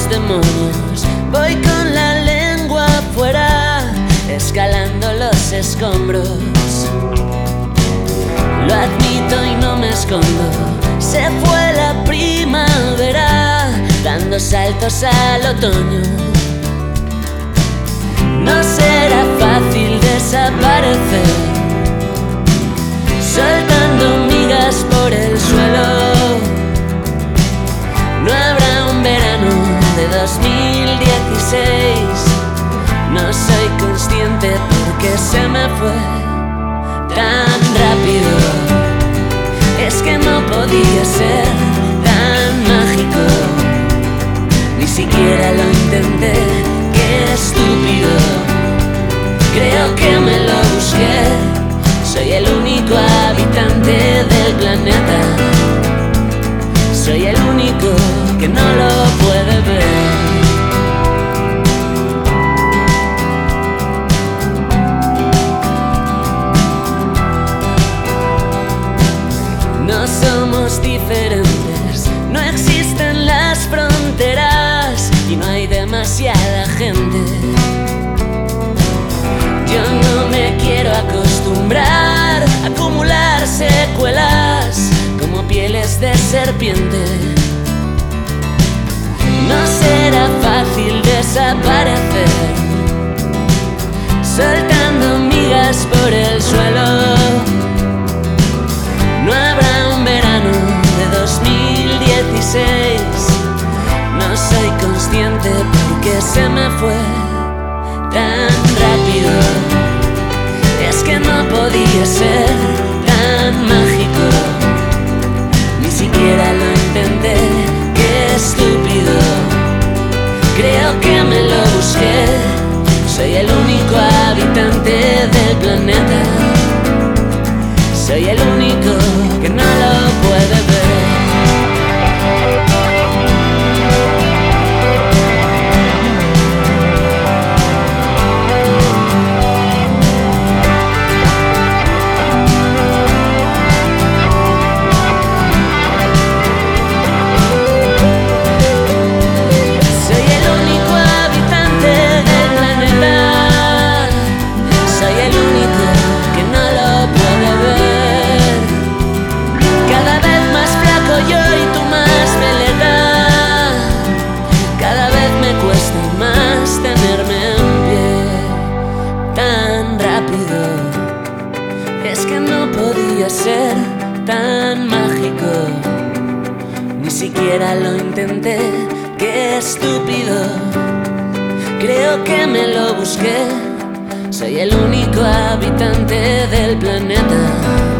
demonios. Voy con la lengua afuera, escalando los escombros. Lo admito y no me escondo. Se fue la primavera, dando saltos al otoño. No será fácil desaparecer, soltando migas por el suelo. No habrá un verano de 2016. No soy consciente porque se me fue tan rápido. Es que no podía ser tan mágico. Ni siquiera lo intenté, qué estúpido. Creo que me lo busqué. Soy el único habitante del planeta. Soy el único que no lo puede ver. No somos diferentes, no existen las fronteras y no hay demasiada gente. Yo no me quiero acostumbrar a acumular secuelas como pieles de serpiente. No será fácil desaparecer, soltando migas por el suelo. No habrá un verano de 2016. No soy consciente porque se me fue tan rápido. Es que no podía ser tan mágico. Ni siquiera lo intenté, qué estúpido. Creo que me lo busqué. Soy el único habitante del planeta. Soy el único que no lo puede ver. Es que no podía ser tan mágico. Ni siquiera lo intenté, qué estúpido. Creo que me lo busqué. Soy el único habitante del planeta.